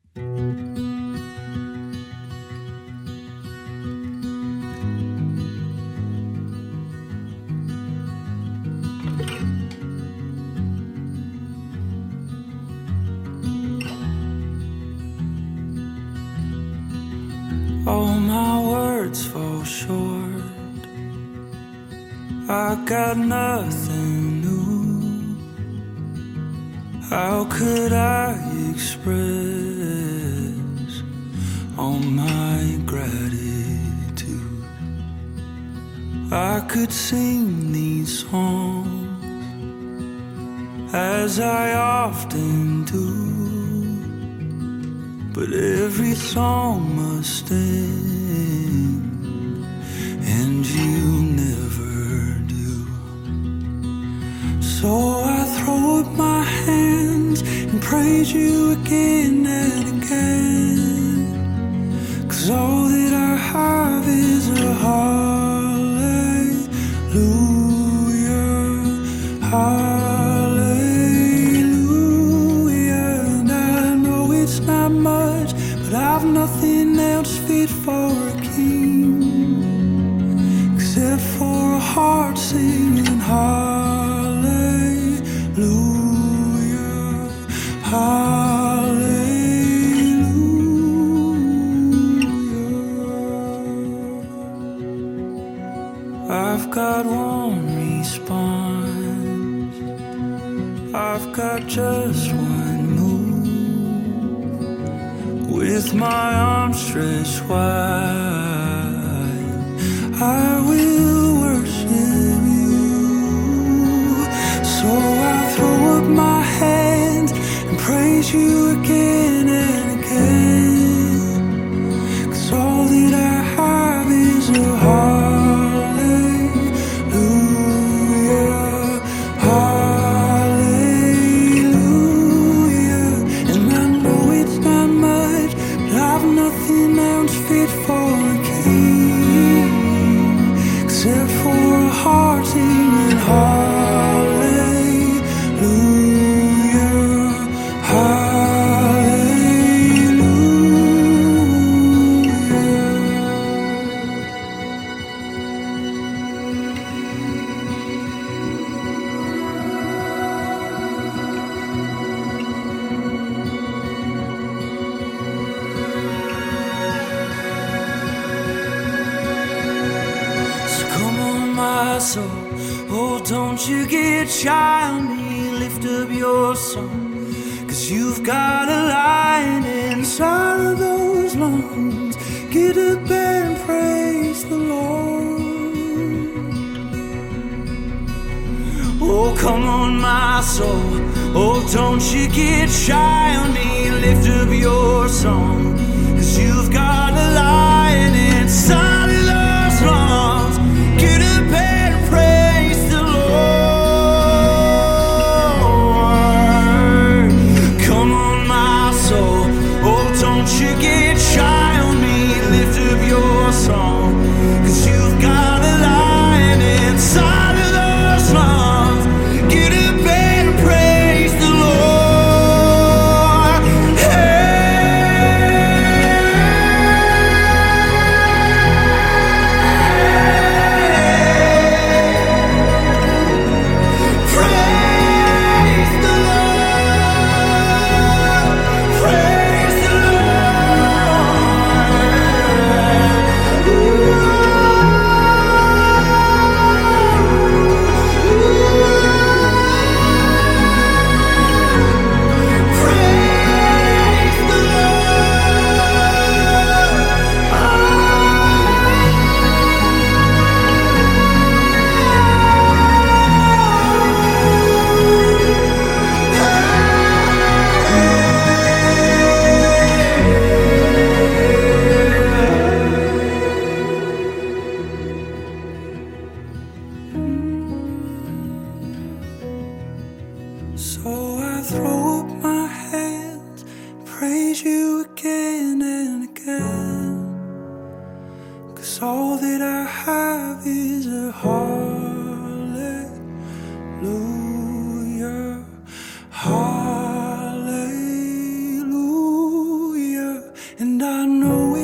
All my words fall short. I got nothing new. How could I express all my gratitude? I could sing these songs as I often do, but every song must end, and you never do. So I throw up my hands and praise you again and again, 'cause all that I have is a hallelujah, hallelujah. And I know it's not much, but I've nothing else fit for a king except for a heart singing hallelujah, hallelujah. I've got one response, I've got just one move. With my arms stretched wide, I will worship you. So I throw up my hands and praise you again and again, 'cause all that I have is a hallelujah, hallelujah. And I know it's not much, but I've nothing else fit for a king except for a heart singing hallelujah, soul. Oh, don't you get shy on me, lift up your song, 'cause you've got a lion inside of those lungs. Get up and praise the Lord. Oh, come on, my soul. Oh, don't you get shy on me, lift up your song, 'cause you've got a lion inside of those lungs. Get up and praise the Lord. Come on, my soul. Oh, don't you get shy on me, lift up your song, 'cause you've got a lion inside of those lungs. Get up and praise the Lord. So I throw up my hands, praise you again and again, 'cause all that I have is a hallelujah, hallelujah.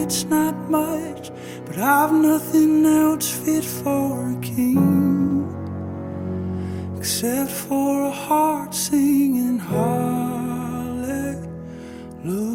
it's not much, but I've nothing else fit for a king, except for a heart singing hallelujah.